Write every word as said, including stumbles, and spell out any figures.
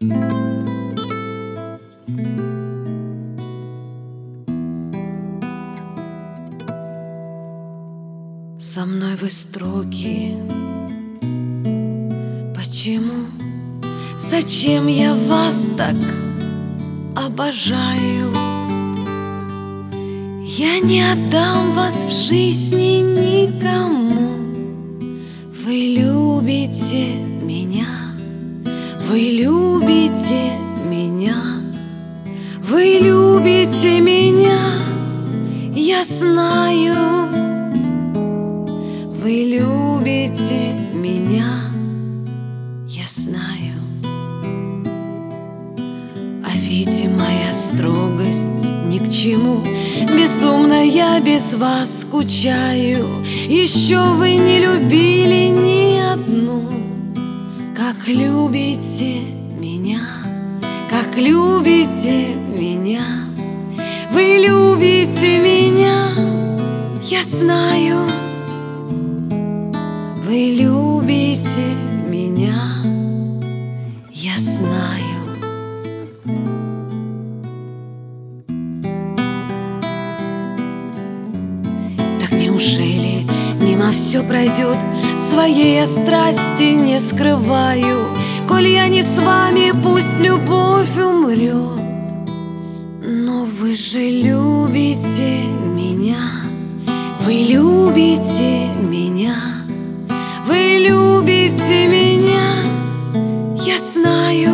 Со мной вы строги. Почему? Зачем я вас так обожаю? Я не отдам вас в жизни никому. Вы любите меня, вы любите меня, вы любите меня, я знаю. Вы любите меня, я знаю. А видимая строгость ни к чему. Безумно я без вас скучаю. Еще вы не любили ни одну. Как любите меня, как любите меня, вы любите меня, я знаю. Вы любите меня, я знаю. Так неужели мимо все пройдет? Своей я страсти не скрываю. Коль я не с вами, пусть любовь умрет. Но вы же любите меня, вы любите меня, вы любите меня, я знаю.